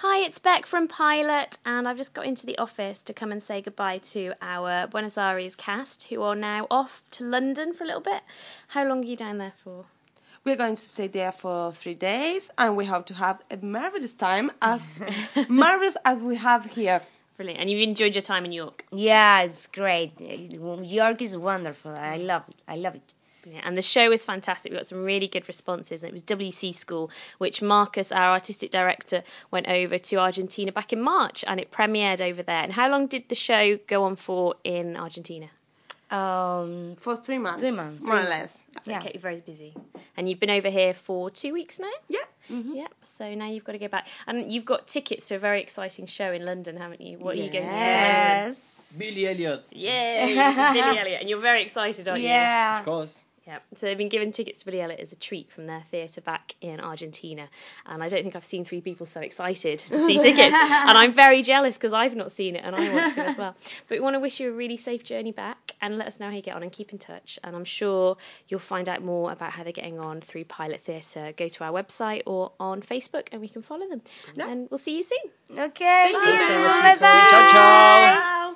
Hi, it's Beck from Pilot, and I've just got into the office to come and say goodbye to our Buenos Aires cast, who are now off to London for a little bit. How long are you down there for? We're going to stay there for 3 days, and we hope to have a marvelous time, as marvelous as we have here. Brilliant. And you've enjoyed your time in York? Yeah, it's great. York is wonderful. I love it. I love it. Yeah, and the show was fantastic. We got some really good responses. And it was WC School, which Marcus, our artistic director, went over to Argentina back in March, and it premiered over there. And how long did the show go on for in Argentina? For 3 months. 3 months. More or less. Yeah. Okay, you're very busy. And you've been over here for 2 weeks now? Yeah. Mm-hmm. Yeah, so now you've got to go back. And you've got tickets to a very exciting show in London, haven't you? What are you going to see in London? Yes. Billy Elliot. Yay, Billy Elliot. And you're very excited, aren't you? Yeah. Of course. Yeah, so they've been given tickets to Billy Elliot as a treat from their theatre back in Argentina. And I don't think I've seen 3 people so excited to see tickets. And I'm very jealous because I've not seen it and I want to as well. But we want to wish you a really safe journey back and let us know how you get on and keep in touch. And I'm sure you'll find out more about how they're getting on through Pilot Theatre. Go to our website or on Facebook and we can follow them. And we'll see you soon. Okay. See you soon. Bye-bye. Ciao, ciao.